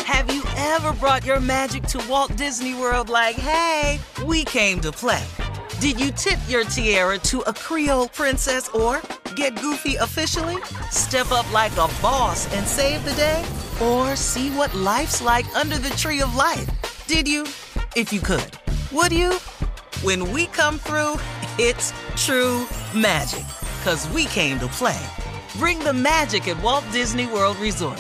Have you ever brought your magic to Walt Disney World like, hey, we came to play? Did you tip your tiara to a Creole princess or get goofy officially? Step up like a boss and save the day? Or see what life's like under the tree of life? Did you? If you could. Would you? When we come through, it's true magic. 'Cause we came to play. Bring the magic at Walt Disney World Resort.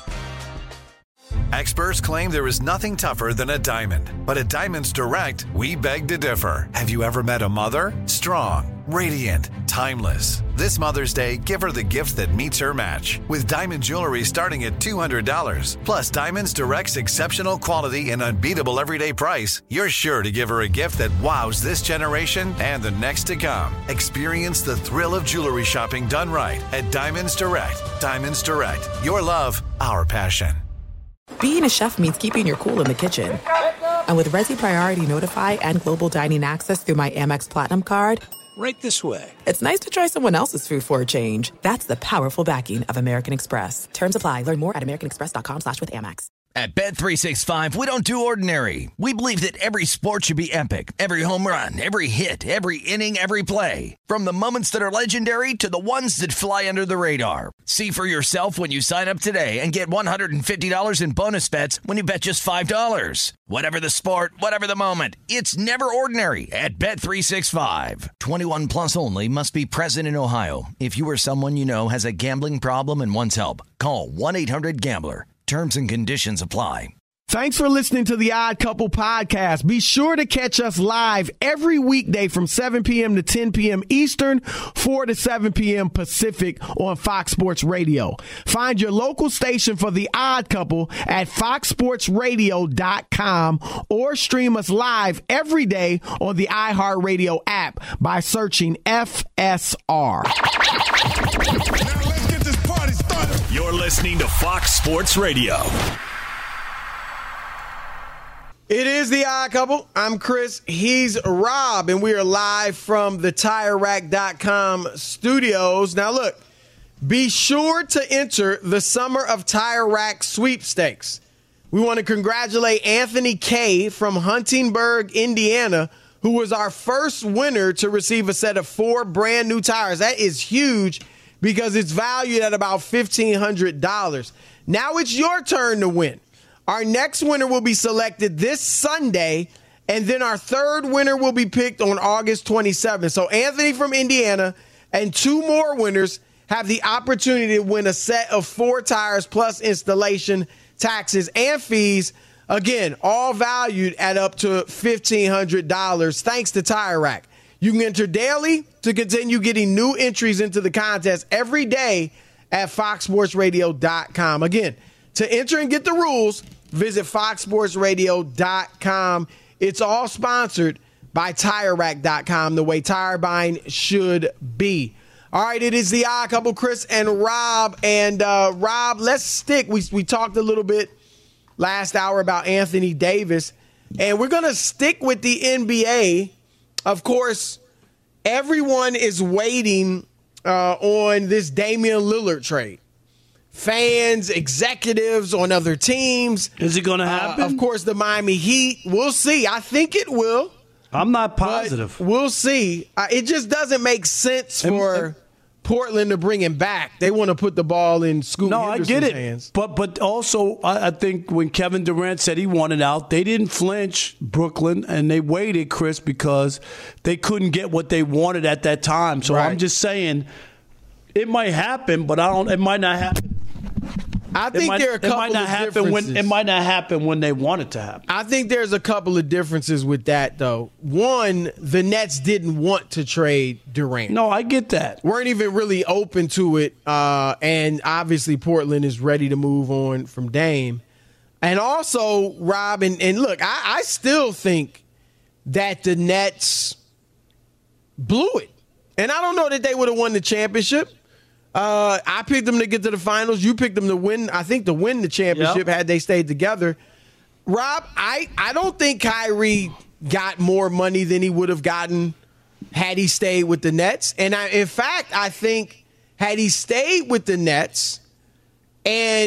Experts claim there is nothing tougher than a diamond. But at Diamonds Direct, we beg to differ. Have you ever met a mother? Strong, radiant, timeless. This Mother's Day, give her the gift that meets her match. With diamond jewelry starting at $200. Plus Diamonds Direct's exceptional quality and unbeatable everyday price, you're sure to give her a gift that wows this generation and the next to come. Experience the thrill of jewelry shopping done right at Diamonds Direct. Diamonds Direct. Your love, our passion. Being a chef means keeping your cool in the kitchen. And with Resi Priority Notify and Global Dining Access through my Amex Platinum card, right this way. It's nice to try someone else's food for a change. That's the powerful backing of American Express. Terms apply. Learn more at americanexpress.com/withAmex. At Bet365, we don't do ordinary. We believe that every sport should be epic. Every home run, every hit, every inning, every play. From the moments that are legendary to the ones that fly under the radar. See for yourself when you sign up today and get $150 in bonus bets when you bet just $5. Whatever the sport, whatever the moment, it's never ordinary at Bet365. 21 plus only. Must be present in Ohio. If you or someone you know has a gambling problem and wants help, call 1-800-GAMBLER. Terms and conditions apply. Thanks for listening to the Odd Couple podcast. Be sure to catch us live every weekday from 7 p.m. to 10 p.m. Eastern, 4 to 7 p.m. Pacific on Fox Sports Radio. Find your local station for the Odd Couple at foxsportsradio.com or stream us live every day on the iHeartRadio app by searching FSR. Now let's get this party started. You're listening to Fox Sports Radio. It is the Odd Couple. I'm Chris. He's Rob, and we are live from the TireRack.com studios. Now, look, be sure to enter the Summer of Tire Rack sweepstakes. We want to congratulate Anthony K. from Huntingburg, Indiana, who was our first winner to receive a set of 4 brand new tires. That is huge because it's valued at about $1,500. Now it's your turn to win. Our next winner will be selected this Sunday, and then our third winner will be picked on August 27th. So Anthony from Indiana and 2 more winners have the opportunity to win a set of 4 tires plus installation, taxes, and fees. Again, all valued at up to $1,500 thanks to Tire Rack. You can enter daily to continue getting new entries into the contest every day at foxsportsradio.com. Again, to enter and get the rules, visit foxsportsradio.com. It's all sponsored by TireRack.com, the way tire buying should be. All right, it is the Odd Couple, Chris and Rob. And Rob, let's stick. We talked a little bit last hour about Anthony Davis, and we're going to stick with the NBA. Of course, everyone is waiting on this Damian Lillard trade. Fans, executives on other teams. Is it going to happen? Of course, the Miami Heat. We'll see. I think it will. I'm not positive. We'll see. It just doesn't make sense for Portland to bring him back. They want to put the ball in Scoot Henderson's I get it. hands. But also, I think when Kevin Durant said he wanted out, they didn't flinch, Brooklyn, and they waited, Chris, because they couldn't get what they wanted at that time. So I'm just saying it might happen, but it might not happen. I think there are a couple of differences. It might not happen when they want it to happen. I think there's a couple of differences with that, though. One, the Nets didn't want to trade Durant. No, I get that. Weren't even really open to it. And obviously Portland is ready to move on from Dame. And also, Rob, and look, I still think that the Nets blew it. And I don't know that they would have won the championship. I picked them to get to the finals. You picked them to win, I think, to win the championship had they stayed together. Rob, I don't think Kyrie got more money than he would have gotten had he stayed with the Nets. And in fact, I think had he stayed with the Nets and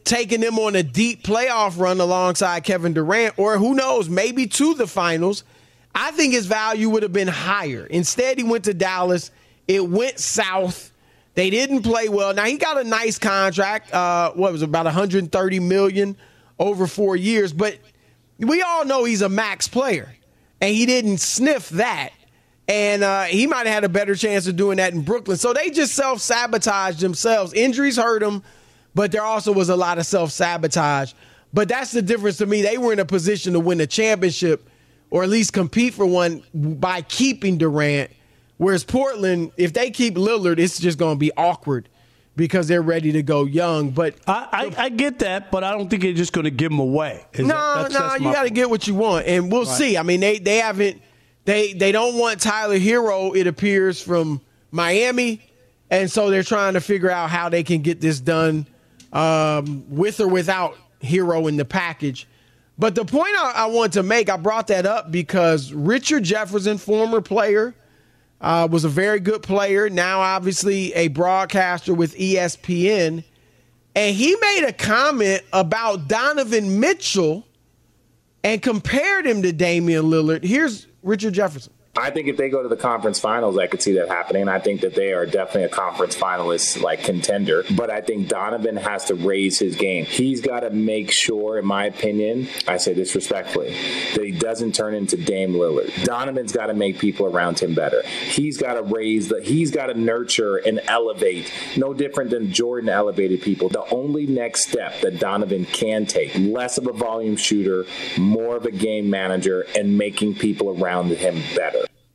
taking them on a deep playoff run alongside Kevin Durant, or who knows, maybe to the finals, I think his value would have been higher. Instead, he went to Dallas. It went south. They didn't play well. Now, he got a nice contract. What was it, about $130 million over 4 years. But we all know he's a max player, and he didn't sniff that. And he might have had a better chance of doing that in Brooklyn. So they just self-sabotaged themselves. Injuries hurt them, but there also was a lot of self-sabotage. But that's the difference to me. They were in a position to win a championship or at least compete for one by keeping Durant. Whereas Portland, if they keep Lillard, it's just going to be awkward because they're ready to go young. But I get that, but I don't think they're just going to give him away. No, you got to get what you want. And we'll see. I mean, they haven't – They don't want Tyler Hero, it appears, from Miami, and so they're trying to figure out how they can get this done with or without Hero in the package. But the point I want to make, I brought that up because Richard Jefferson, former player, was a very good player, now obviously a broadcaster with ESPN, and he made a comment about Donovan Mitchell and compared him to Damian Lillard. Here's Richard Jefferson. I think if they go to the conference finals, I could see that happening. I think that they are definitely a conference finalist, like contender. But I think Donovan has to raise his game. He's got to make sure, in my opinion, I say this respectfully, that he doesn't turn into Dame Lillard. Donovan's got to make people around him better. He's got to he's got to nurture and elevate. No different than Jordan elevated people. The only next step that Donovan can take, less of a volume shooter, more of a game manager, and making people around him better.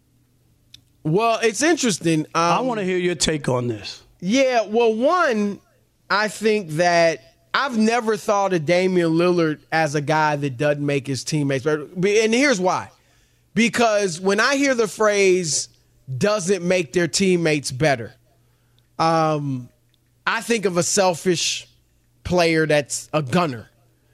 Well, it's interesting. I want to hear your take on this. Yeah, well, one, I think that I've never thought of Damian Lillard as a guy that doesn't make his teammates better. And here's why. Because when I hear the phrase doesn't make their teammates better, I think of a selfish player that's a gunner.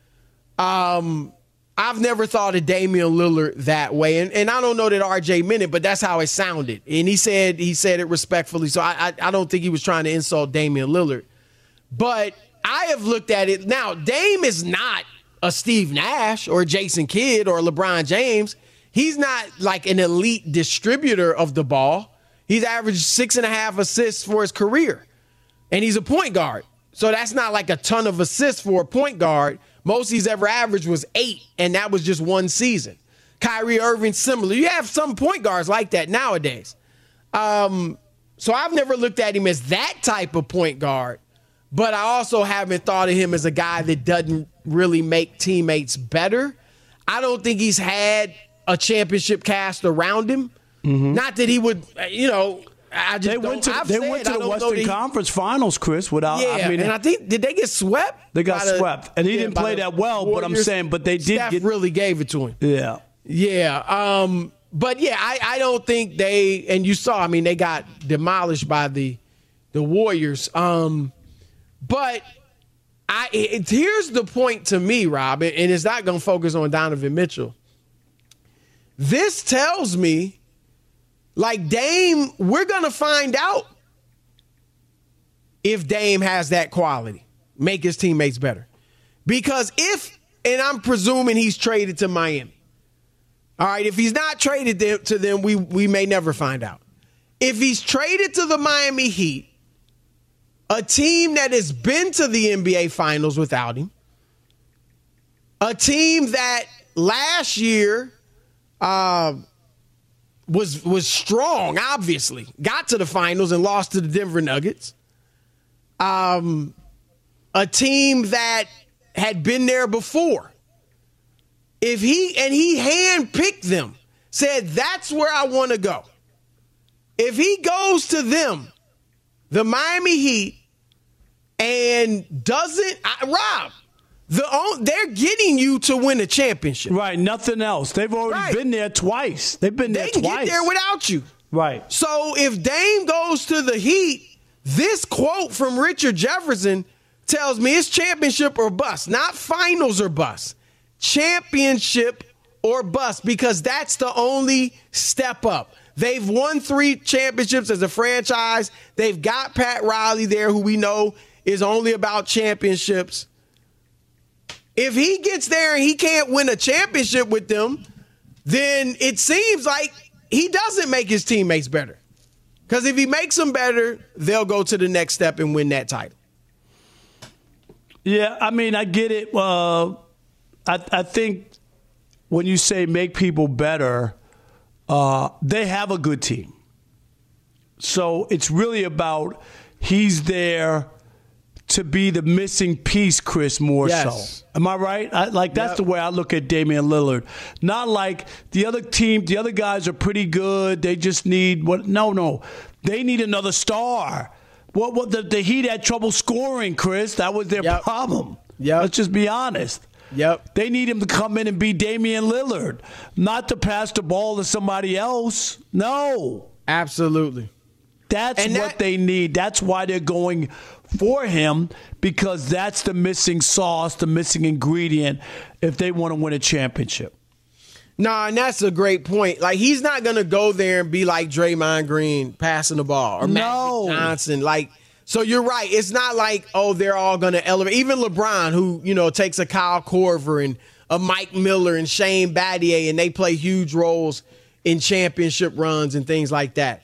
I've never thought of Damian Lillard that way. And I don't know that RJ meant it, but that's how it sounded. And he said it respectfully. So I don't think he was trying to insult Damian Lillard. But I have looked at it. Now, Dame is not a Steve Nash or Jason Kidd or LeBron James. He's not like an elite distributor of the ball. He's averaged 6.5 assists for his career. And he's a point guard. So that's not like a ton of assists for a point guard. Most he's ever averaged was 8, and that was just one season. Kyrie Irving, similar. You have some point guards like that nowadays. So I've never looked at him as that type of point guard, but I also haven't thought of him as a guy that doesn't really make teammates better. I don't think he's had a championship cast around him. Mm-hmm. Not that he would, They went to the Western Conference Finals, Chris, without. Yeah, and I think, did they get swept? They got swept. And he didn't play that well, Warriors. But I'm saying, but they did Steph really gave it to him. Yeah. Yeah. But yeah, I don't think and you saw, they got demolished by the Warriors. But here's the point to me, Rob, and it's not going to focus on Donovan Mitchell. This tells me, like Dame, we're going to find out if Dame has that quality, make his teammates better. Because and I'm presuming he's traded to Miami. All right, if he's not traded to them, we may never find out. If he's traded to the Miami Heat, a team that has been to the NBA Finals without him, a team that last year was strong, obviously, got to the finals and lost to the Denver Nuggets. A team that had been there before. He handpicked them, said, that's where I want to go. If he goes to them, the Miami Heat, and doesn't, Rob, they're getting you to win a championship. Right, nothing else. They've already been there twice. They've been there twice. They can get there without you. Right. So if Dame goes to the Heat, this quote from Richard Jefferson tells me it's championship or bust, not finals or bust. Championship or bust, because that's the only step up. They've won 3 championships as a franchise. They've got Pat Riley there, who we know is only about championships. If he gets there and he can't win a championship with them, then it seems like he doesn't make his teammates better. Because if he makes them better, they'll go to the next step and win that title. Yeah, I mean, I get it. I think when you say make people better, they have a good team. So it's really about he's there to be the missing piece, Chris, more so. Am I right? That's the way I look at Damian Lillard. Not like the other team, the other guys are pretty good. They just need what? No. They need another star. What the Heat had trouble scoring, Chris. That was their problem. Let's just be honest. They need him to come in and be Damian Lillard, not to pass the ball to somebody else. No. Absolutely. That's what they need. That's why they're going for him, because that's the missing sauce, the missing ingredient if they want to win a championship. Nah, and that's a great point. Like, he's not going to go there and be like Draymond Green passing the ball or Magic Johnson. Like, so you're right. It's not like, they're all going to elevate. Even LeBron, who, takes a Kyle Korver and a Mike Miller and Shane Battier, and they play huge roles in championship runs and things like that.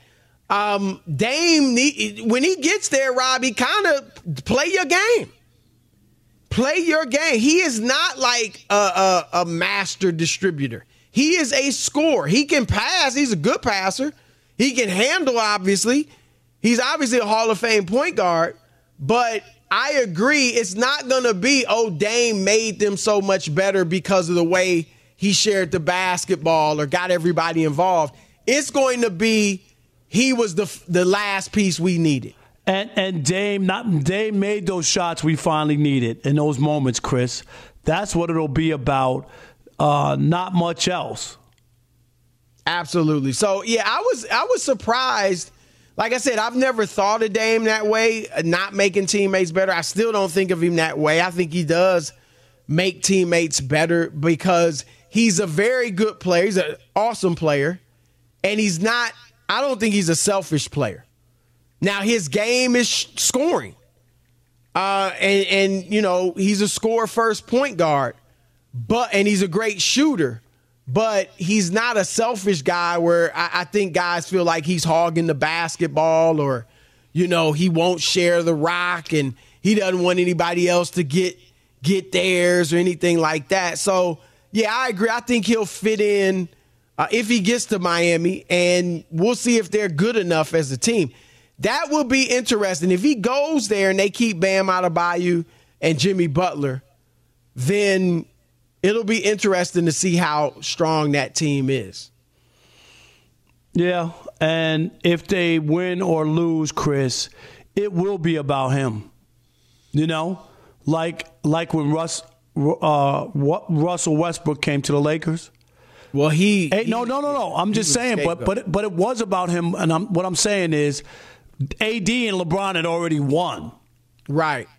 Dame, when he gets there, Rob, he kind of play your game. Play your game. He is not like a master distributor. He is a scorer. He can pass. He's a good passer. He can handle, obviously. He's obviously a Hall of Fame point guard. But I agree, it's not going to be, Dame made them so much better because of the way he shared the basketball or got everybody involved. It's going to be he was the last piece we needed. And Dame made those shots we finally needed in those moments, Chris. That's what it'll be about, not much else. Absolutely. So, yeah, I was surprised. Like I said, I've never thought of Dame that way, not making teammates better. I still don't think of him that way. I think he does make teammates better because he's a very good player. He's an awesome player. And I don't think he's a selfish player. Now, his game is scoring. And he's a score-first point guard. And he's a great shooter. But he's not a selfish guy where I think guys feel like he's hogging the basketball or, he won't share the rock and he doesn't want anybody else to get theirs or anything like that. So, yeah, I agree. I think he'll fit in if he gets to Miami, and we'll see if they're good enough as a team. That will be interesting. If he goes there and they keep Bam Adebayo and Jimmy Butler, then it'll be interesting to see how strong that team is. Yeah, and if they win or lose, Chris, it will be about him. Like when Russell Westbrook came to the Lakers. Well, no. I'm just saying, but it was about him. And what I'm saying is, AD and LeBron had already won. Right.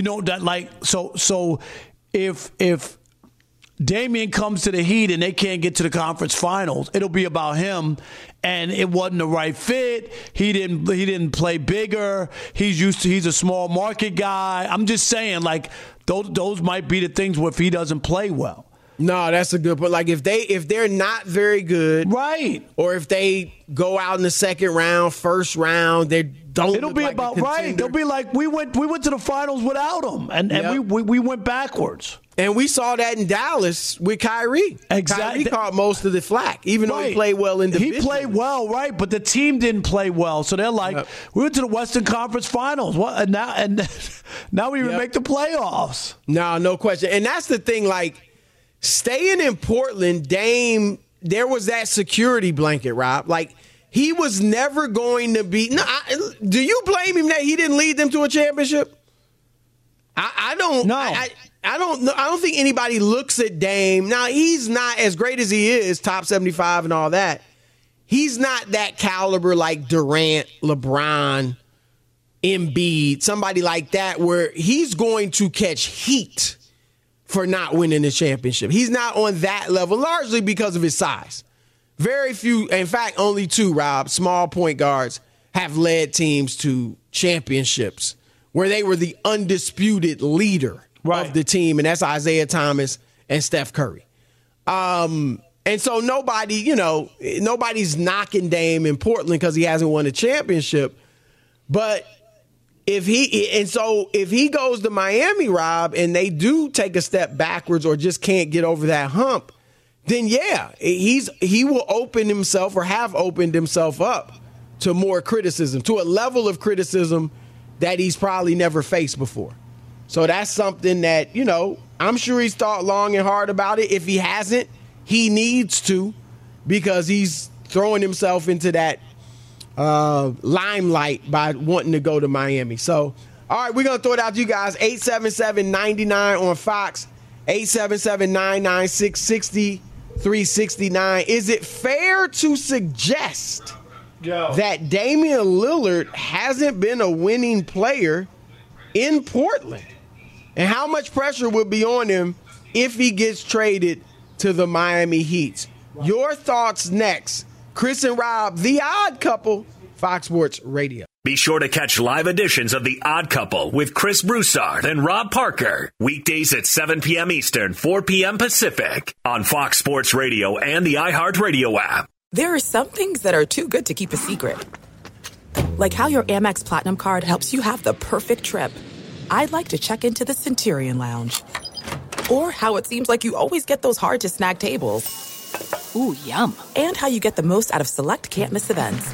So if Damian comes to the Heat and they can't get to the conference finals, it'll be about him. And it wasn't the right fit. He didn't play bigger. He's a small market guy. I'm just saying, those might be the things where if he doesn't play well. No, that's a good point. Like if they're not very good, right? Or if they go out in the second round, first round, they don't. It'll be about right. They'll be like we went to the finals without him, and we went backwards. And we saw that in Dallas with Kyrie. Exactly. Kyrie caught most of the flack, even though he played well individually. He played well, right? But the team didn't play well, so they're like, we went to the Western Conference Finals. What? And now we even make the playoffs. No question. And that's the thing, staying in Portland, Dame, there was that security blanket, Rob. He was never going to be. No, do you blame him that he didn't lead them to a championship? I don't. No. I don't know. I don't think anybody looks at Dame. Now, he's not as great as he is, top 75 and all that. He's not that caliber like Durant, LeBron, Embiid, somebody like that, where he's going to catch heat for not winning the championship. He's not on that level, largely because of his size. Very few, in fact, only two, Rob, small point guards have led teams to championships where they were the undisputed leader of the team, and that's Isaiah Thomas and Steph Curry. And so nobody's knocking Dame in Portland because he hasn't won a championship. But if he goes to Miami, Rob, and they do take a step backwards or just can't get over that hump, then he will open himself or have opened himself up to more criticism, to a level of criticism that he's probably never faced before. So that's something that, I'm sure he's thought long and hard about it. If he hasn't, he needs to, because he's throwing himself into that limelight by wanting to go to Miami. So, all right, we're going to throw it out to you guys. 877-99 on Fox, 877-996-6369. Is it fair to suggest that Damian Lillard hasn't been a winning player in Portland? And how much pressure will be on him if he gets traded to the Miami Heat? Your thoughts next. Chris and Rob, The Odd Couple, Fox Sports Radio. Be sure to catch live editions of The Odd Couple with Chris Broussard and Rob Parker. Weekdays at 7 p.m. Eastern, 4 p.m. Pacific on Fox Sports Radio and the iHeartRadio app. There are some things that are too good to keep a secret. Like how your Amex Platinum card helps you have the perfect trip. I'd like to check into the Centurion Lounge. Or how it seems like you always get those hard-to-snag tables. Ooh, yum. And how you get the most out of select can't-miss events.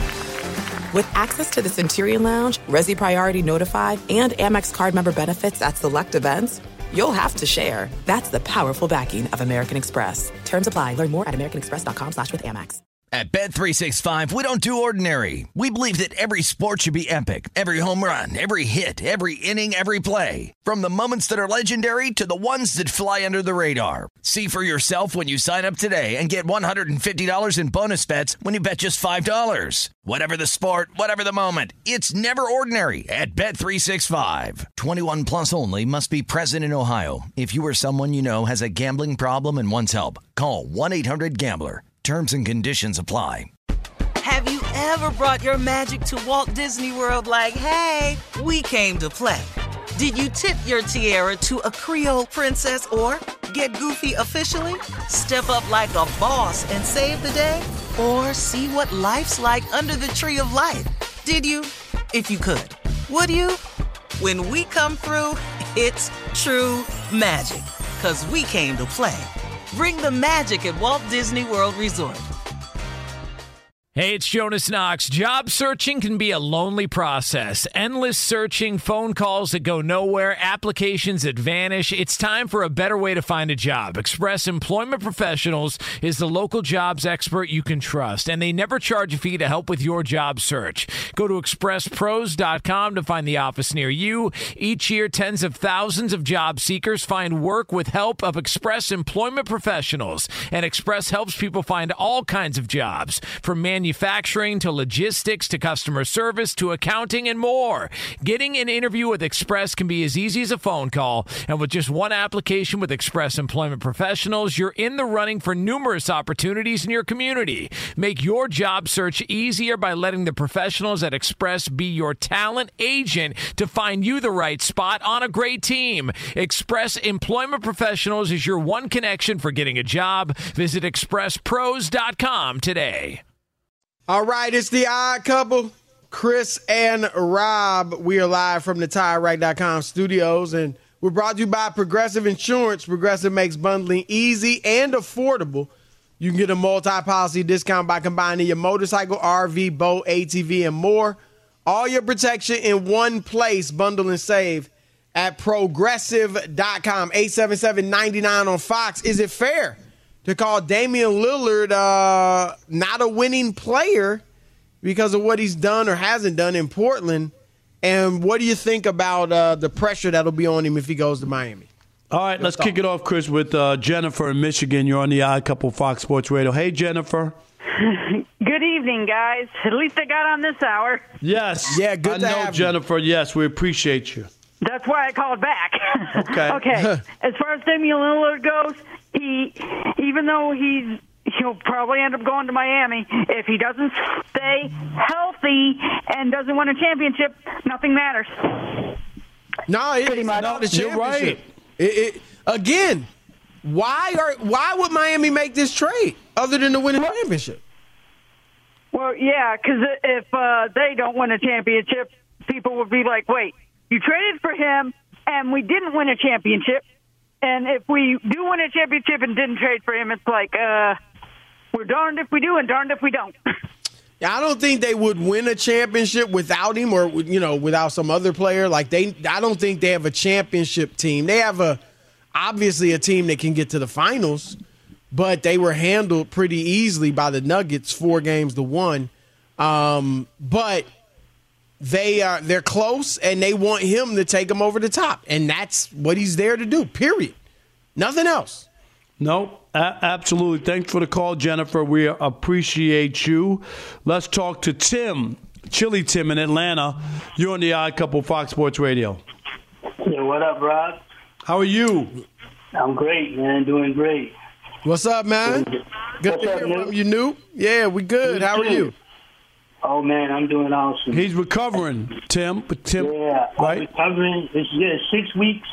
With access to the Centurion Lounge, Resi Priority Notified, and Amex card member benefits at select events, you'll have to share. That's the powerful backing of American Express. Terms apply. Learn more at americanexpress.com/withAmex. At Bet365, we don't do ordinary. We believe that every sport should be epic. Every home run, every hit, every inning, every play. From the moments that are legendary to the ones that fly under the radar. See for yourself when you sign up today and get $150 in bonus bets when you bet just $5. Whatever the sport, whatever the moment, it's never ordinary at Bet365. 21 plus only. Must be present in Ohio. If you or someone you know has a gambling problem and wants help, call 1-800-GAMBLER. Terms and conditions apply. Have you ever brought your magic to Walt Disney World like, hey, we came to play? Did you tip your tiara to a Creole princess or get goofy officially? Step up like a boss and save the day? Or see what life's like under the tree of life? Did you? If you could. Would you? When we come through, it's true magic. 'Cause we came to play. Bring the magic at Walt Disney World Resort. Hey, it's Jonas Knox. Job searching can be a lonely process. Endless searching, phone calls that go nowhere, applications that vanish. It's time for a better way to find a job. Express Employment Professionals is the local jobs expert you can trust, and they never charge a fee to help with your job search. Go to expresspros.com to find the office near you. Each year, tens of thousands of job seekers find work with help of Express Employment Professionals, and Express helps people find all kinds of jobs, from manufacturing to logistics to customer service to accounting and more. Getting an interview with Express can be as easy as a phone call, and with just one application with Express Employment Professionals, you're in the running for numerous opportunities in your community. Make your job search easier by letting the professionals at Express be your talent agent to find you the right spot on a great team. Express Employment Professionals is your one connection for getting a job. Visit expresspros.com today. All right, it's The Odd Couple, Chris and Rob. We are live from the TireRack.com studios, and we're brought to you by Progressive Insurance. Progressive makes bundling easy and affordable. You can get a multi-policy discount by combining your motorcycle, RV, boat, ATV, and more. All your protection in one place. Bundle and save at Progressive.com. 877-99 on Fox. Is it fair to call Damian Lillard not a winning player because of what he's done or hasn't done in Portland? And what do you think about the pressure that'll be on him if he goes to Miami? All right, let's kick it off, Chris, with Jennifer in Michigan. You're on the Odd Couple Fox Sports Radio. Hey, Jennifer. Good evening, guys. At least I got on this hour. Yes. Yeah, good to have you. I know, Jennifer. Yes, we appreciate you. That's why I called back. Okay. Okay. As far as Damian Lillard goes, even though he'll probably end up going to Miami, if he doesn't stay healthy and doesn't win a championship, nothing matters. No, pretty much. not the You're championship. right. Again, why would Miami make this trade other than to win a championship? Well, yeah, because if they don't win a championship, people would be like, wait, you traded for him and we didn't win a championship. And if we do win a championship and didn't trade for him, it's like we're darned if we do and darned if we don't. I don't think they would win a championship without him or, without some other player. I don't think they have a championship team. They have obviously a team that can get to the finals, but they were handled pretty easily by the Nuggets, 4-1. But they're close, and they want him to take them over the top, and that's what he's there to do. Period. Nothing else. No, absolutely. Thanks for the call, Jennifer. We appreciate you. Let's talk to Tim, Chili Tim in Atlanta. You're on the Odd Couple, Fox Sports Radio. Yeah, what up, Rob? How are you? I'm great, man. Doing great. What's up, man? Good to hear from you, Newt. Yeah, we good. How are you? Oh, man, I'm doing awesome. He's recovering, Tim. Yeah, right? I'm recovering. It's 6 weeks.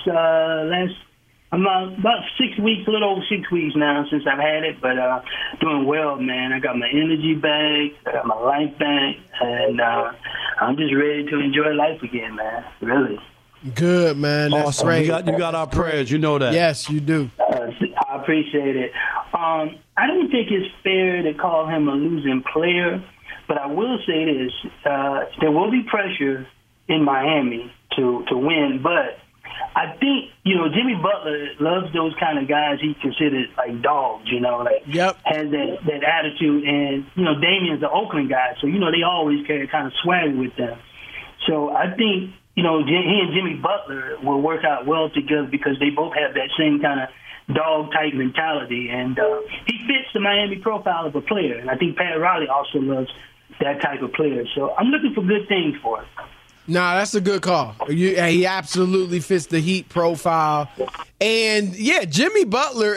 I'm about 6 weeks, a little over 6 weeks now since I've had it, but doing well, man. I got my energy back, I got my life back, and I'm just ready to enjoy life again, man. Really. Good, man. That's awesome. great. You got our prayers. You know that. Yes, you do. I appreciate it. I don't think it's fair to call him a losing player, but I will say this. There will be pressure in Miami to win, but I think, Jimmy Butler loves those kind of guys he considers like dogs, has that attitude. And, Damian's the Oakland guy, so, they always carry kind of swagger with them. So I think, he and Jimmy Butler will work out well together because they both have that same kind of dog-type mentality. And he fits the Miami profile of a player. And I think Pat Riley also loves that type of player. So I'm looking for good things for him. Nah, that's a good call. He absolutely fits the Heat profile. And, yeah, Jimmy Butler,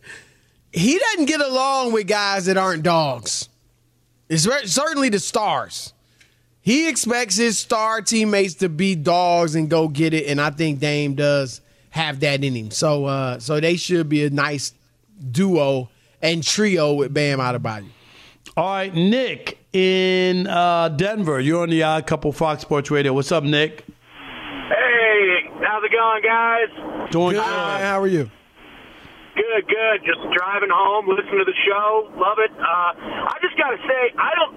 he doesn't get along with guys that aren't dogs. It's certainly the stars. He expects his star teammates to be dogs and go get it, and I think Dame does have that in him. So they should be a nice duo and trio with Bam Adebayo. All right, Nick in Denver. You're on the Odd Couple, Fox Sports Radio. What's up, Nick? Hey, how's it going, guys? Doing good. How are you? Good. Just driving home, listening to the show. Love it. I just got to say,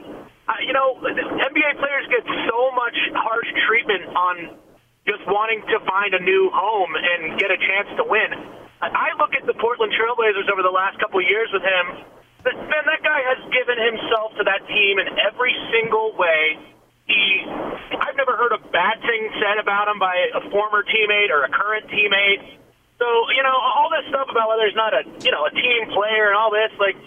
NBA players get so much harsh treatment on just wanting to find a new home and get a chance to win. I look at the Portland Trailblazers over the last couple of years with him. Man, that guy has given himself to that team in every single way. I've never heard a bad thing said about him by a former teammate or a current teammate. So, all this stuff about whether he's not a team player and all this,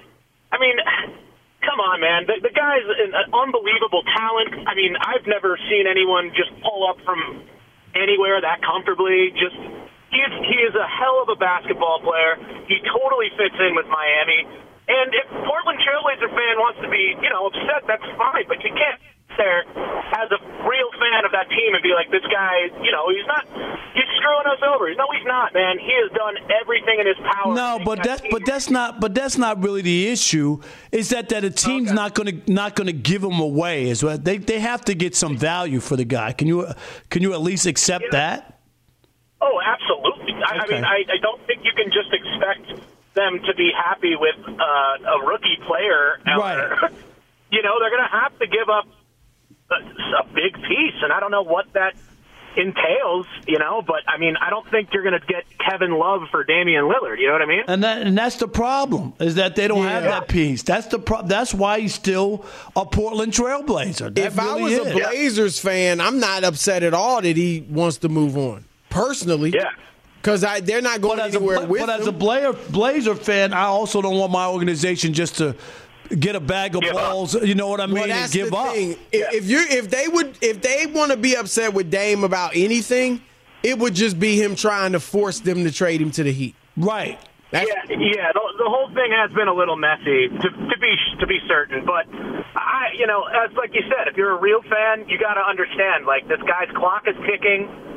come on, man. The guy's an unbelievable talent. I mean, I've never seen anyone just pull up from anywhere that comfortably. He is a hell of a basketball player. He totally fits in with Miami. And if Portland Trailblazer fan wants to be, upset, that's fine. But you can't sit there as a real fan of that team and be like, this guy, he's screwing us over. No, he's not, man. He has done everything in his power. No, that's not really the issue. Is that a team's not gonna give him away? Is what they have to get some value for the guy. Can you at least accept that? Oh, absolutely. Okay. I mean, I don't think you can just expect them to be happy with a rookie player. Right. They're going to have to give up a big piece, and I don't know what that entails, but I mean, I don't think you're going to get Kevin Love for Damian Lillard, you know what I mean? And that's the problem, is that they don't have that piece. That's why he's still a Portland Trailblazer. If I was a Blazers fan, I'm not upset at all that he wants to move on, personally. Yeah. Because they're not going anywhere with him. But as a Blazer fan, I also don't want my organization just to get a bag of balls, you know what I mean, and give up. Thing. If they want to be upset with Dame about anything, it would just be him trying to force them to trade him to the Heat. Right. The whole thing has been a little messy to be certain, but as like you said, if you're a real fan, you got to understand, like, this guy's clock is ticking.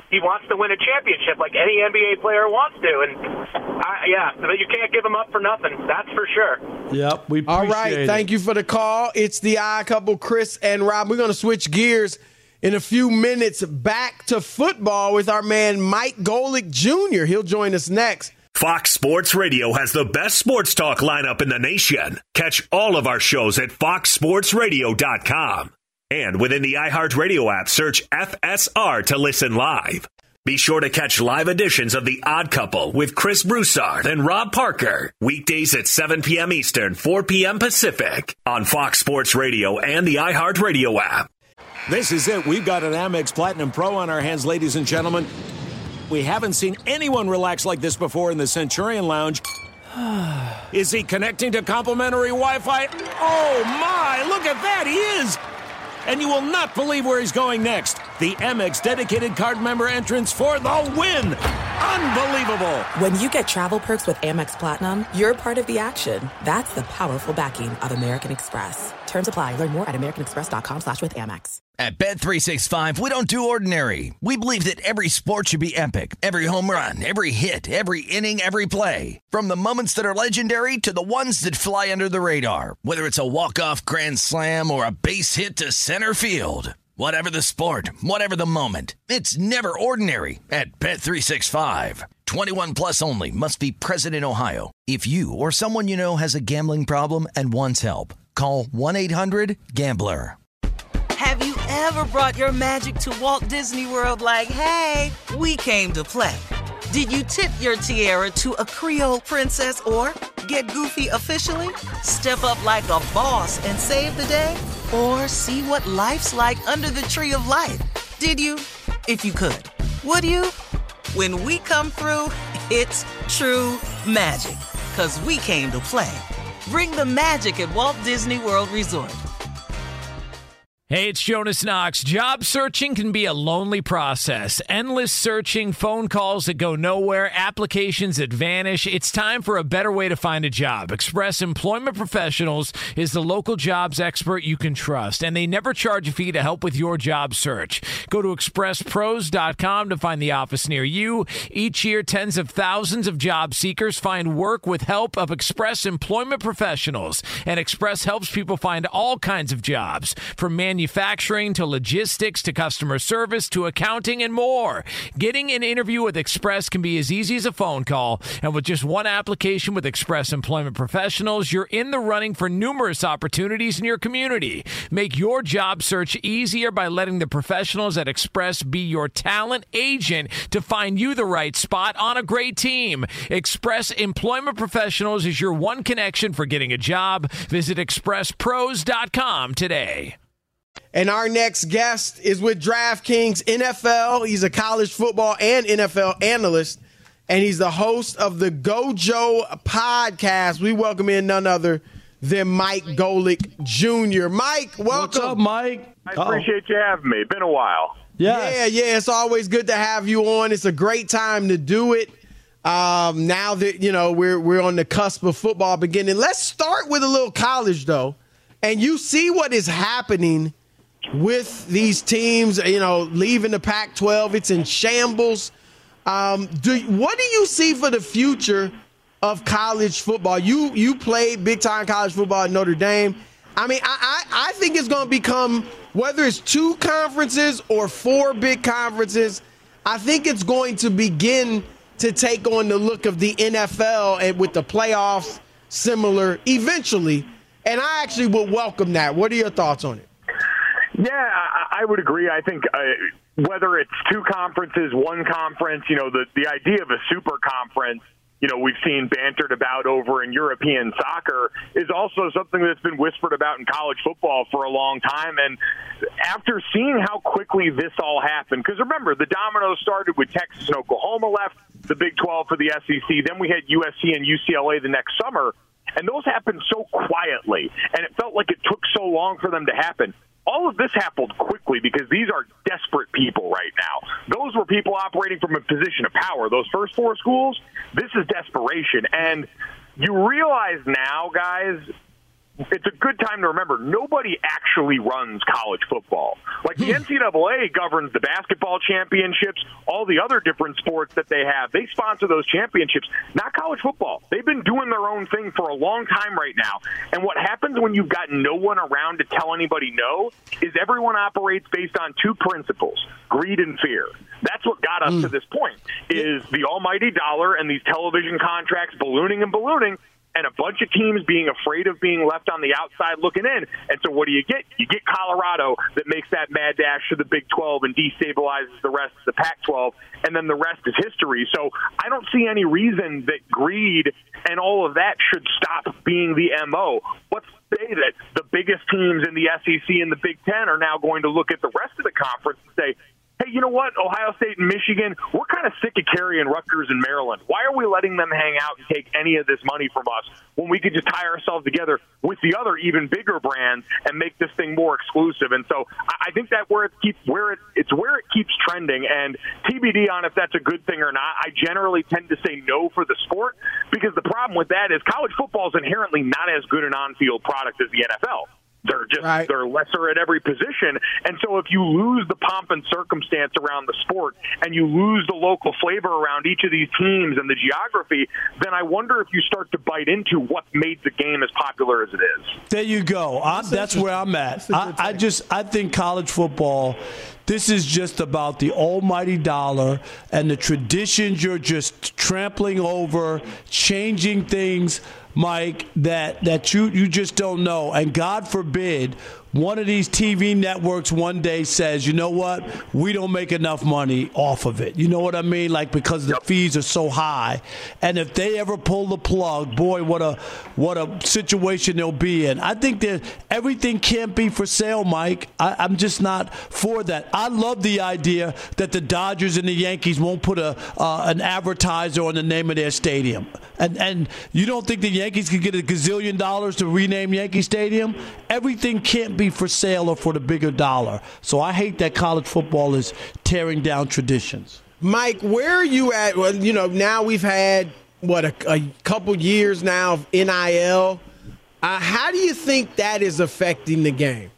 he wants to win a championship like any NBA player wants to. And, you can't give him up for nothing. That's for sure. Yep, we appreciate All right, it. thank you for the call. It's the Odd Couple, Chris and Rob. We're going to switch gears in a few minutes back to football with our man Mike Golic Jr. He'll join us next. Fox Sports Radio has the best sports talk lineup in the nation. Catch all of our shows at foxsportsradio.com. And within the iHeartRadio app, search FSR to listen live. Be sure to catch live editions of The Odd Couple with Chris Broussard and Rob Parker. Weekdays at 7 p.m. Eastern, 4 p.m. Pacific on Fox Sports Radio and the iHeartRadio app. This is it. We've got an Amex Platinum Pro on our hands, ladies and gentlemen. We haven't seen anyone relax like this before in the Centurion Lounge. Is he connecting to complimentary Wi-Fi? Oh, my. Look at that. He is. And you will not believe where he's going next. The Amex dedicated card member entrance for the win. Unbelievable. When you get travel perks with Amex Platinum, you're part of the action. That's the powerful backing of American Express. Terms apply. Learn more at americanexpress.com/withAmex. At Bet365, we don't do ordinary. We believe that every sport should be epic. Every home run, every hit, every inning, every play. From the moments that are legendary to the ones that fly under the radar. Whether it's a walk-off grand slam or a base hit to center field. Whatever the sport, whatever the moment. It's never ordinary at Bet365. 21 plus only. Must be present in Ohio. If you or someone you know has a gambling problem and wants help, call 1-800-GAMBLER. Have you ever brought your magic to Walt Disney World like, hey, we came to play? Did you tip your tiara to a Creole princess or get goofy officially? Step up like a boss and save the day? Or see what life's like under the tree of life? Did you? If you could. Would you? When we come through, it's true magic. 'Cause we came to play. Bring the magic at Walt Disney World Resort. Hey, it's Jonas Knox. Job searching can be a lonely process. Endless searching, phone calls that go nowhere, applications that vanish. It's time for a better way to find a job. Express Employment Professionals is the local jobs expert you can trust, and they never charge a fee to help with your job search. Go to expresspros.com to find the office near you. Each year, tens of thousands of job seekers find work with help of Express Employment Professionals, and Express helps people find all kinds of jobs, from manufacturing to logistics to customer service to accounting and more. Getting an interview with Express can be as easy as a phone call, and with just one application with Express Employment Professionals, you're in the running for numerous opportunities in your community. Make your job search easier by letting the professionals at Express be your talent agent to find you the right spot on a great team. Express Employment Professionals is your one connection for getting a job. Visit expresspros.com today. And our next guest is with DraftKings NFL. He's a college football and NFL analyst, and he's the host of the Gojo podcast. We welcome in none other than Mike Golic Jr. Mike, welcome. What's up, Mike? I appreciate you having me. Been a while. Yes. Yeah, it's always good to have you on. It's a great time to do it. Now that, we're on the cusp of football beginning. Let's start with a little college, though. And you see what is happening with these teams, leaving the Pac-12. It's in shambles. What do you see for the future of college football? You played big-time college football at Notre Dame. I mean, I think it's going to become, whether it's 2 conferences or 4 big conferences, I think it's going to begin to take on the look of the NFL and with the playoffs similar eventually. And I actually would welcome that. What are your thoughts on it? Yeah, I would agree. I think whether it's 2 conferences, 1 conference, the idea of a super conference, we've seen bantered about over in European soccer is also something that's been whispered about in college football for a long time. And after seeing how quickly this all happened, because remember, the dominoes started with Texas and Oklahoma left the Big 12 for the SEC. Then we had USC and UCLA the next summer. And those happened so quietly, and it felt like it took so long for them to happen. All of this happened quickly because these are desperate people right now. Those were people operating from a position of power. Those first 4 schools, this is desperation. And you realize now, guys, it's a good time to remember, nobody actually runs college football. Like, the NCAA governs the basketball championships, all the other different sports that they have. They sponsor those championships, not college football. They've been doing their own thing for a long time right now. And what happens when you've got no one around to tell anybody no is everyone operates based on two principles, greed and fear. That's what got us to this point, is the almighty dollar and these television contracts ballooning and ballooning, and a bunch of teams being afraid of being left on the outside looking in. And so what do you get? You get Colorado that makes that mad dash to the Big 12 and destabilizes the rest of the Pac-12, and then the rest is history. So I don't see any reason that greed and all of that should stop being the MO. Let's say that the biggest teams in the SEC and the Big Ten are now going to look at the rest of the conference and say, hey, you know what, Ohio State and Michigan, we're kind of sick of carrying Rutgers and Maryland. Why are we letting them hang out and take any of this money from us when we could just tie ourselves together with the other even bigger brands and make this thing more exclusive? And so I think that it's where it keeps trending, and TBD on if that's a good thing or not. I generally tend to say no for the sport, because the problem with that is college football is inherently not as good an on-field product as the NFL. They're lesser at every position. And so if you lose the pomp and circumstance around the sport and you lose the local flavor around each of these teams and the geography, then I wonder if you start to bite into what made the game as popular as it is. There you go. That's where I'm at. I think college football, this is just about the almighty dollar and the traditions you're just trampling over, changing things, Mike, that you just don't know. And God forbid one of these TV networks one day says, you know what, we don't make enough money off of it. You know what I mean? Like, because the fees are so high. And if they ever pull the plug, boy, what a situation they'll be in. I think that everything can't be for sale, Mike. I'm just not for that. I love the idea that the Dodgers and the Yankees won't put an advertiser on the name of their stadium. And you don't think the Yankees could get $1 gazillion to rename Yankee Stadium? Everything can't be for sale or for the bigger dollar. So I hate that college football is tearing down traditions. Mike, where are you at? Well, now we've had, a couple years now of NIL. How do you think that is affecting the game?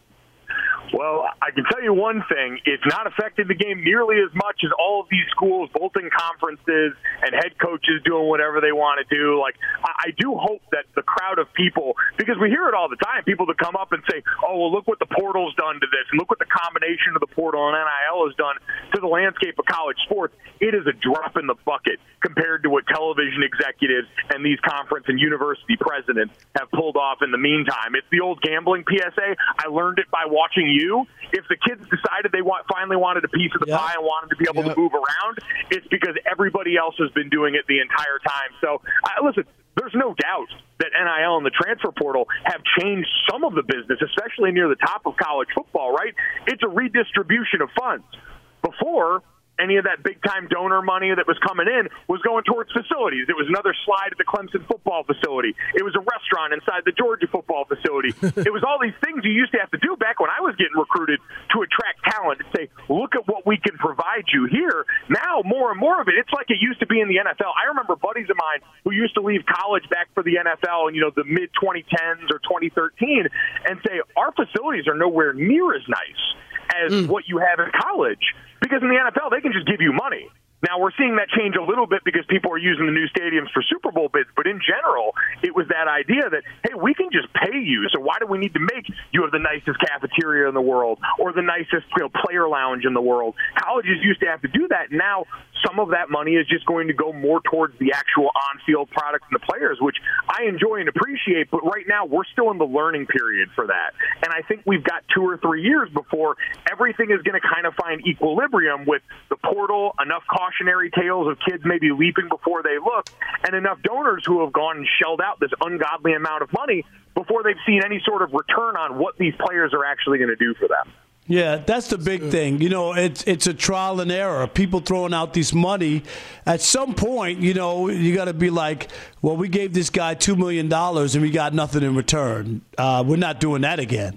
Well, I can tell you one thing. It's not affecting the game nearly as much as all of these schools, both in conferences and head coaches doing whatever they want to do. Like, I do hope that the crowd of people, because we hear it all the time, people that come up and say, oh, well, look what the portal's done to this, and look what the combination of the portal and NIL has done to the landscape of college sports. It is a drop in the bucket compared to what television executives and these conference and university presidents have pulled off in the meantime. It's the old gambling PSA. I learned it by watching you. If the kids decided they finally wanted a piece of the pie and wanted to be able to move around, it's because everybody else has been doing it the entire time. So, listen, there's no doubt that NIL and the transfer portal have changed some of the business, especially near the top of college football, right? It's a redistribution of funds. Before, any of that big-time donor money that was coming in was going towards facilities. It was another slide at the Clemson football facility. It was a restaurant inside the Georgia football facility. It was all these things you used to have to do back when I was getting recruited to attract talent and say, look at what we can provide you here. Now, more and more of it, it's like it used to be in the NFL. I remember buddies of mine who used to leave college back for the NFL in, the mid-2010s or 2013 and say, our facilities are nowhere near as nice as what you have in college. Because in the NFL, they can just give you money. Now, we're seeing that change a little bit because people are using the new stadiums for Super Bowl bids. But in general, it was that idea that, hey, we can just pay you. So why do we need to make you have the nicest cafeteria in the world or the nicest player lounge in the world? Colleges used to have to do that. Now, some of that money is just going to go more towards the actual on-field products and the players, which I enjoy and appreciate. But right now, we're still in the learning period for that. And I think we've got 2 or 3 years before everything is going to kind of find equilibrium with the portal, enough cautionary tales of kids maybe leaping before they look, and enough donors who have gone and shelled out this ungodly amount of money before they've seen any sort of return on what these players are actually going to do for them. Yeah, that's the big thing. It's a trial and error. People throwing out this money. At some point, you got to be like, well, we gave this guy $2 million and we got nothing in return. We're not doing that again.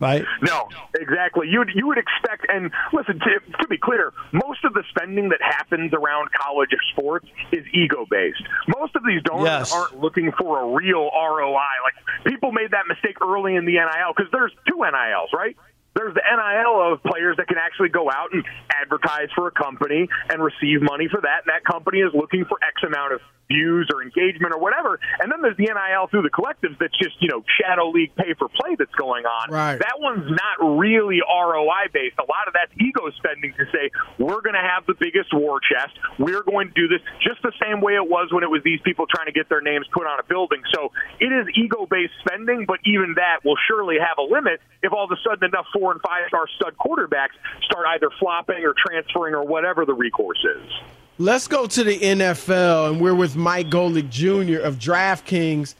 right? No, exactly. You would expect, and listen, to be clear, most of the spending that happens around college sports is ego-based. Most of these donors aren't looking for a real ROI. Like, people made that mistake early in the NIL because there's 2 NILs, right? There's the NIL of players that can actually go out and advertise for a company and receive money for that, and that company is looking for X amount of views or engagement or whatever. And then there's the NIL through the collectives that's just, shadow league pay-for-play that's going on. Right. That one's not really ROI-based. A lot of that's ego spending to say, we're going to have the biggest war chest. We're going to do this just the same way it was when it was these people trying to get their names put on a building. So it is ego-based spending, but even that will surely have a limit if all of a sudden enough 4- and 5-star stud quarterbacks start either flopping or transferring or whatever the recourse is. Let's go to the NFL, and we're with Mike Golick Jr. of DraftKings.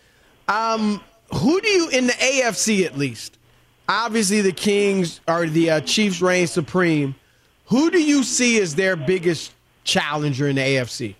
Who do you, in the AFC at least, obviously the Kings or the Chiefs reign supreme, who do you see as their biggest challenger in the AFC?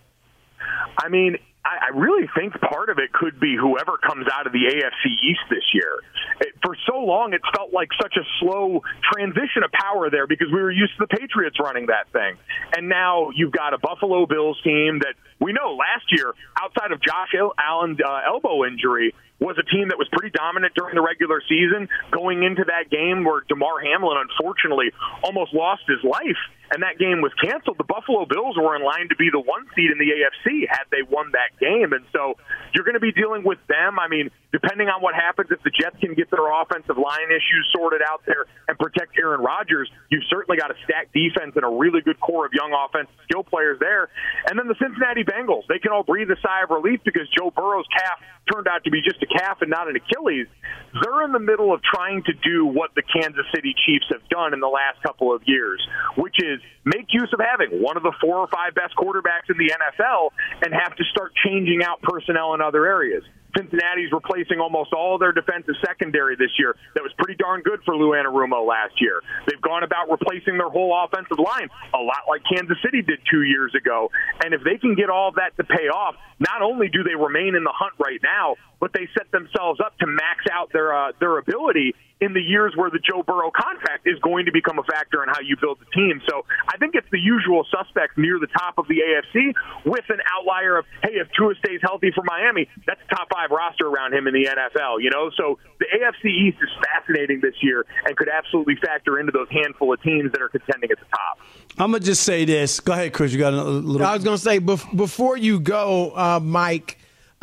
I mean, I really think part of it could be whoever comes out of the AFC East this year. For so long, it felt like such a slow transition of power there because we were used to the Patriots running that thing. And now you've got a Buffalo Bills team that we know last year, outside of Josh Allen's elbow injury, was a team that was pretty dominant during the regular season, going into that game where DeMar Hamlin, unfortunately, almost lost his life, and that game was canceled. The Buffalo Bills were in line to be the 1 seed in the AFC had they won that game. And so you're going to be dealing with them. I mean, depending on what happens, if the Jets can get their offensive line issues sorted out there and protect Aaron Rodgers, you've certainly got a stacked defense and a really good core of young offensive skill players there. And then the Cincinnati Bengals, they can all breathe a sigh of relief because Joe Burrow's calf turned out to be just a calf and not an Achilles. They're in the middle of trying to do what the Kansas City Chiefs have done in the last couple of years, which is make use of having one of the 4 or 5 best quarterbacks in the NFL and have to start changing out personnel in other areas. Cincinnati's replacing almost all of their defensive secondary this year. That was pretty darn good for Lou Anarumo last year. They've gone about replacing their whole offensive line, a lot like Kansas City did 2 years ago. And if they can get all of that to pay off, not only do they remain in the hunt right now, but they set themselves up to max out their ability in the years where the Joe Burrow contract is going to become a factor in how you build the team. So I think it's the usual suspects near the top of the AFC with an outlier of, hey, if Tua stays healthy for Miami, that's a top 5 roster around him in the NFL, So the AFC East is fascinating this year and could absolutely factor into those handful of teams that are contending at the top. I'm going to just say this. Go ahead, Chris. You got a little. I was going to say, before you go, Mike,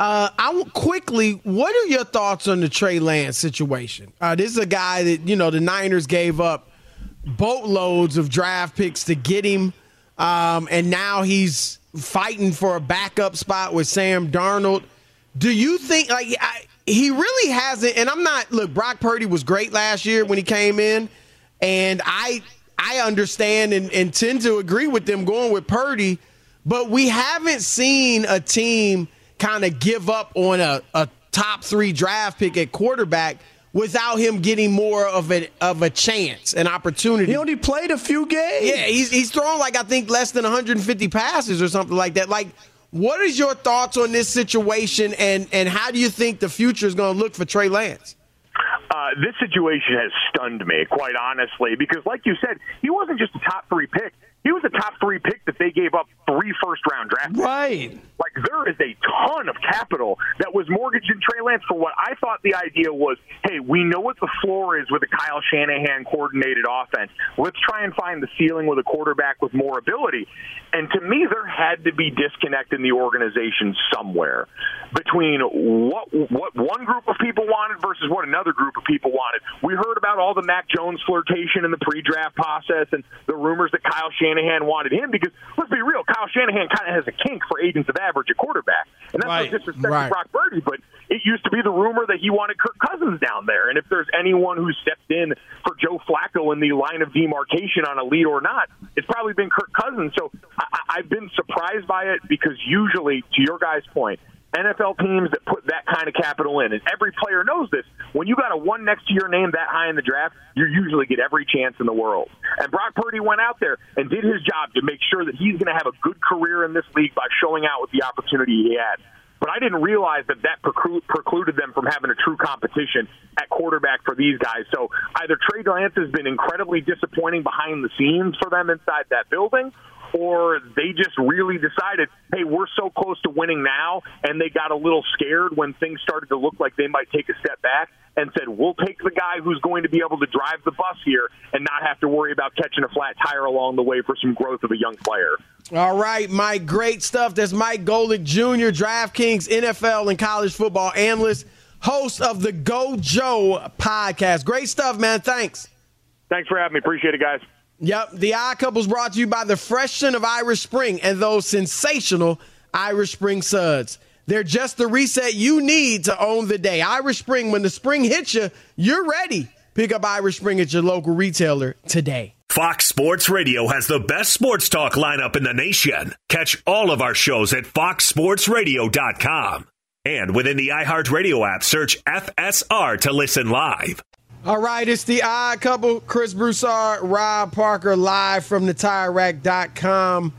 quickly, what are your thoughts on the Trey Lance situation? This is a guy that, the Niners gave up boatloads of draft picks to get him, and now he's fighting for a backup spot with Sam Darnold. Do you think, he really hasn't, and look, Brock Purdy was great last year when he came in, and I understand and tend to agree with them going with Purdy, but we haven't seen a team kind of give up on a top 3 draft pick at quarterback without him getting more of a chance, an opportunity. He only played a few games. Yeah, he's thrown I think less than 150 passes or something like that. What is your thoughts on this situation, and how do you think the future is going to look for Trey Lance? This situation has stunned me, quite honestly, because like you said, he wasn't just a top 3 pick. He was a top 3 pick that they gave up 3 first-round draft picks. Right. There is a ton of capital that was mortgaged in Trey Lance for what I thought the idea was, hey, we know what the floor is with a Kyle Shanahan-coordinated offense. Let's try and find the ceiling with a quarterback with more ability. And to me, there had to be disconnect in the organization somewhere between what one group of people wanted versus what another group of people wanted. We heard about all the Mac Jones flirtation in the pre-draft process and the rumors that Kyle Shanahan wanted him because, let's be real, Kyle Shanahan kind of has a kink for agents of average at quarterback. And that's no disrespect to Brock Purdy, but it used to be the rumor that he wanted Kirk Cousins down there. And if there's anyone who stepped in for Joe Flacco in the line of demarcation on a lead or not, it's probably been Kirk Cousins. So I've been surprised by it because usually, to your guys' point, NFL teams that put that kind of capital in, and every player knows this, when you got a 1 next to your name that high in the draft, you usually get every chance in the world. And Brock Purdy went out there and did his job to make sure that he's going to have a good career in this league by showing out with the opportunity he had. but I didn't realize that precluded them from having a true competition at quarterback for these guys. So either Trey Lance has been incredibly disappointing behind the scenes for them inside that building, or they just really decided, hey, we're so close to winning now, and they got a little scared when things started to look like they might take a step back and said, we'll take the guy who's going to be able to drive the bus here and not have to worry about catching a flat tire along the way for some growth of a young player. All right, Mike, great stuff. That's Mike Golic Jr., DraftKings NFL and college football analyst, host of the Go Joe podcast. Great stuff, man. Thanks. Thanks for having me. Appreciate it, guys. Yep, the Odd Couple's brought to you by the fresh scent of Irish Spring and those sensational Irish Spring suds. They're just the reset you need to own the day. Irish Spring, when the spring hits you, you're ready. Pick up Irish Spring at your local retailer today. Fox Sports Radio has the best sports talk lineup in the nation. Catch all of our shows at foxsportsradio.com. And within the iHeartRadio app, search FSR to listen live. All right, it's the Odd Couple. Chris Broussard, Rob Parker, live from the TireRack.com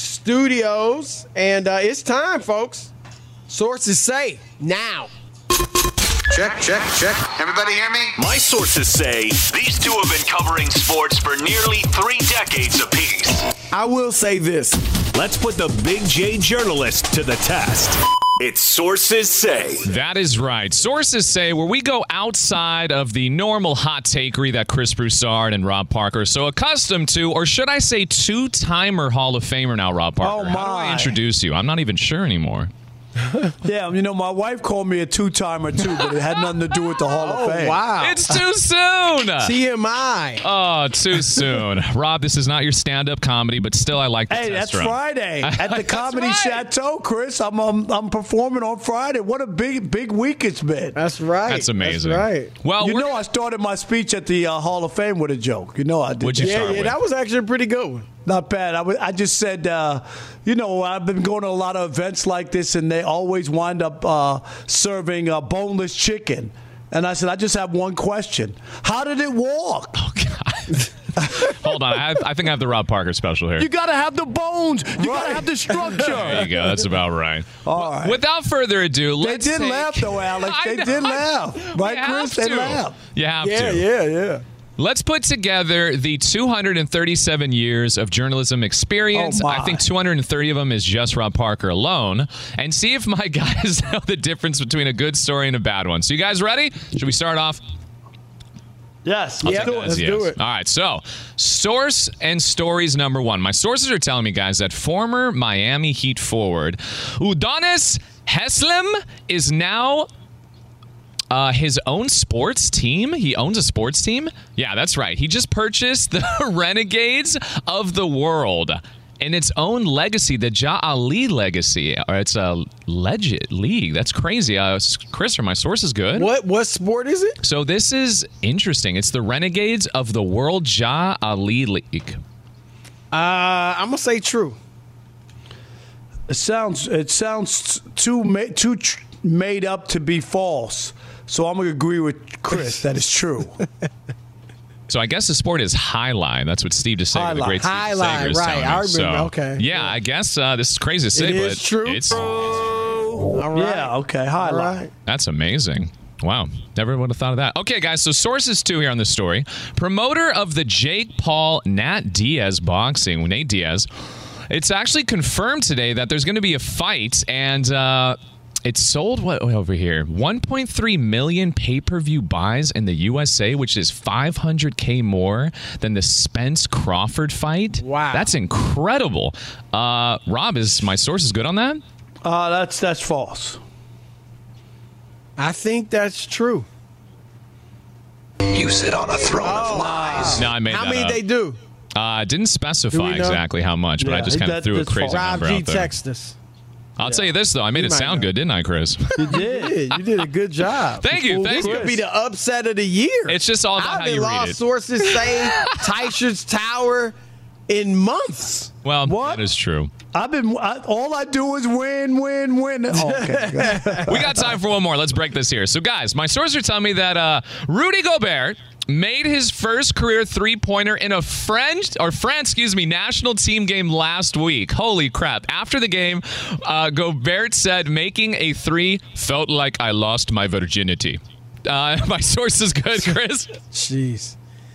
studios. And it's time, folks. Sources say now. Check. Everybody hear me? My sources say these two have been covering sports for nearly 3 decades apiece. I will say this. Let's put the Big J journalist to the test. It's Sources Say. That is right. Sources Say, where we go outside of the normal hot takery that Chris Broussard and Rob Parker are so accustomed to, or should I say two-timer Hall of Famer now, Rob Parker. Oh, my. How do I introduce you? I'm not even sure anymore. Yeah, my wife called me a two-timer, too, but it had nothing to do with the Hall of Fame. Wow. It's too soon. TMI. Oh, too soon. Rob, this is not your stand-up comedy, but still I like the Hey, test that's run. Friday at the Comedy Chateau, Chris. I'm performing on Friday. What a big week it's been. That's right. That's amazing. That's right. Well, I started my speech at the Hall of Fame with a joke. I did. What'd you start with? That was actually a pretty good one. Not bad. I just said, I've been going to a lot of events like this, and they always wind up serving boneless chicken. And I said, I just have one question. How did it walk? Oh, God. Hold on. I think I have the Rob Parker special here. You got to have the bones. You got to have the structure. There you go. That's about right. All right. Without further ado, let's They did laugh, though, Alex. They did laugh. Right, Chris? They laughed. You have to. Yeah. Let's put together the 237 years of journalism experience. Oh, my. I think 230 of them is just Rob Parker alone. And see if my guys know the difference between a good story and a bad one. So you guys ready? Should we start off? Yes. Let's do it. All right, so source and stories number 1. My sources are telling me, guys, that former Miami Heat forward Udonis Haslem is now his own sports team. He owns a sports team? Yeah, that's right. He just purchased the Renegades of the World in its own legacy, the Ja Ali legacy. Or it's a legit league. That's crazy. Chris, are my sources good? What sport is it? So this is interesting. It's the Renegades of the World Ja Ali League. I'm going to say true. It sounds too made up to be false. So I'm going to agree with Chris that it's true. So I guess the sport is highline. That's what Steve DeSager, the great Steve DeSager, is right. telling me. I remember. So, okay. Yeah, I guess this is crazy to say, It but is true. It's All right. Yeah, okay. Highlight. Right. That's amazing. Wow. Never would have thought of that. Okay, guys, so sources 2 here on this story. Promoter of the Jake Paul Nate Diaz boxing, Nate Diaz, it's actually confirmed today that there's going to be a fight, and it's sold over here 1.3 million pay-per-view buys in the USA, which is 500K more than the Spence Crawford fight. Wow. That's incredible. Rob, is my sources good on that? That's false. I think that's true. You sit on a throne of lies. No, I made How that many up. they do? Didn't specify exactly how much, but I just kind of threw a crazy Rob number G. out there. Text us. I'll tell you this, though. I made it sound good, didn't I, Chris? You did. You did a good job. Thank you. This could be the upset of the year. It's just all about how you read it. Sources say Tyson's Tower in months. Well, that is true. All I do is win. Oh, okay. We got time for one more. Let's break this here. So, guys, my sources are telling me that Rudy Gobert made his first career three-pointer in a France national team game last week. Holy crap. After the game, Gobert said, making a three felt like I lost my virginity. My source is good, Chris. Jeez.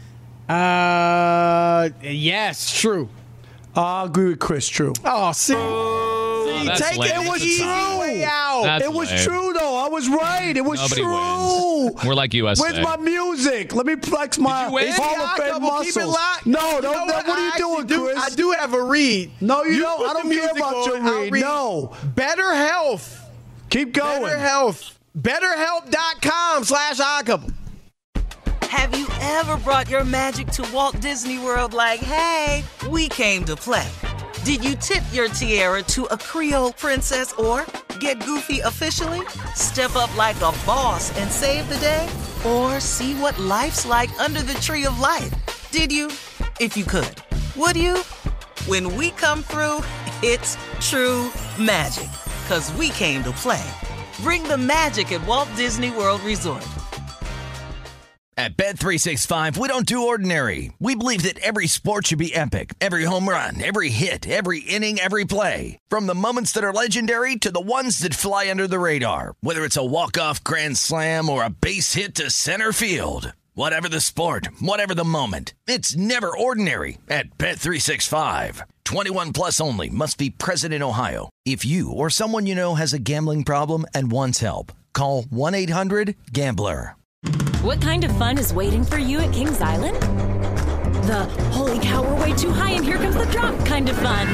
Yes, true. I agree with Chris, true. Oh, see, take lame. it was true. Way out. It was true, though. I was right. It was Nobody true. wins. We're like USA. Where's my music? Let me flex my Hall of Fame muscles. Keep it locked. No, don't. What are you doing, Chris? I do have a read. No, you don't. I don't care about your read. No. Better Health. Keep going. Better Health. BetterHelp.com/oddcouple. Have you ever brought your magic to Walt Disney World like, hey, we came to play? Did you tip your tiara to a Creole princess or get goofy officially? Step up like a boss and save the day? Or see what life's like under the tree of life? Did you? If you could. Would you? When we come through, it's true magic. 'Cause we came to play. Bring the magic at Walt Disney World Resort. At Bet365, we don't do ordinary. We believe that every sport should be epic. Every home run, every hit, every inning, every play. From the moments that are legendary to the ones that fly under the radar. Whether it's a walk-off grand slam or a base hit to center field. Whatever the sport, whatever the moment. It's never ordinary at Bet365. 21 plus only. Must be present in Ohio. If you or someone you know has a gambling problem and wants help, call 1-800-GAMBLER. What kind of fun is waiting for you at Kings Island? The holy cow, we're way too high and here comes the drop kind of fun.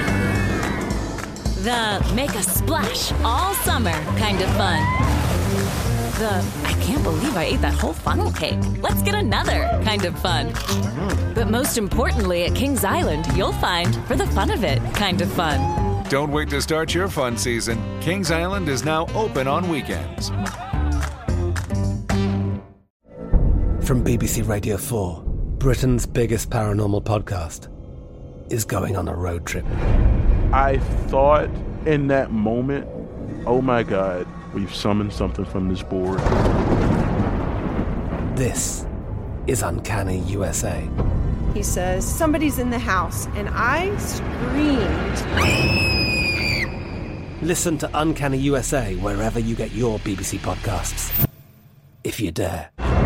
The make a splash all summer kind of fun. The I can't believe I ate that whole funnel cake. Let's get another kind of fun. But most importantly at Kings Island, you'll find for the fun of it kind of fun. Don't wait to start your fun season. Kings Island is now open on weekends. From BBC Radio 4, Britain's biggest paranormal podcast is going on a road trip. I thought in that moment, oh my God, we've summoned something from this board. This is Uncanny USA. He says, somebody's in the house, and I screamed. Listen to Uncanny USA wherever you get your BBC podcasts, if you dare.